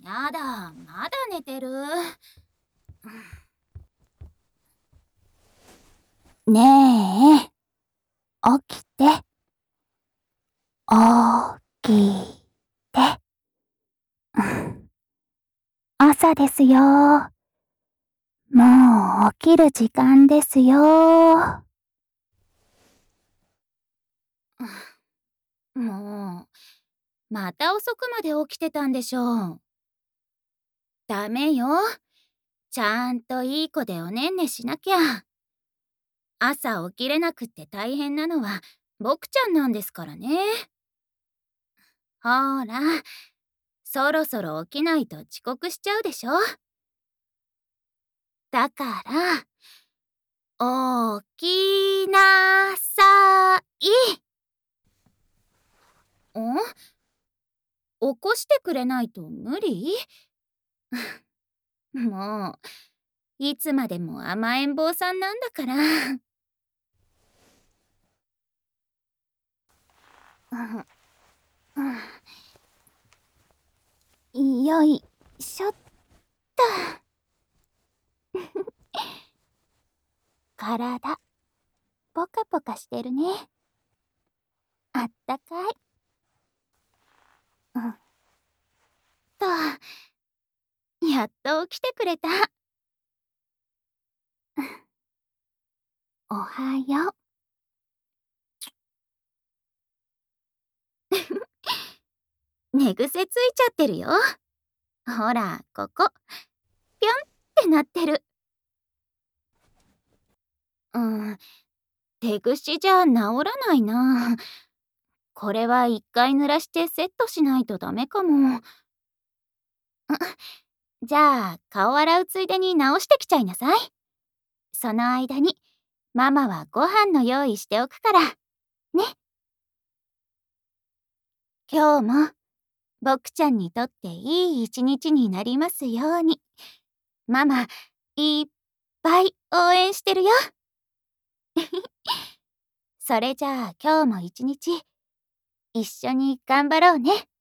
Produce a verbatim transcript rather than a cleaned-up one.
やだ、まだ寝てる。 ねえ、起きて。起きて。朝ですよ。もう起きる時間ですよ。 もう、また遅くまで起きてたんでしょう。ダメよ。ちゃんといい子でおねんねしなきゃ。朝起きれなくって大変なのは僕ちゃんなんですからね。ほら、そろそろ起きないと遅刻しちゃうでしょ。だから、起きなさい。ん？起こしてくれないと無理？もう、いつまでも甘えん坊さんなんだから。 よいしょっと。体、ポカポカしてるね。あったかい。うんと、やっと起きてくれた。 おはよう。 寝癖ついちゃってるよ。ほら、ここ。ぴょんってなってる。うん、手ぐしじゃ治らないな。これは一回濡らしてセットしないとダメかも。じゃあ、顔洗うついでに直してきちゃいなさい。その間に、ママはご飯の用意しておくから。ね。今日も、僕ちゃんにとっていい一日になりますように。ママ、いっぱい応援してるよ。それじゃあ今日も一日、一緒に頑張ろうね。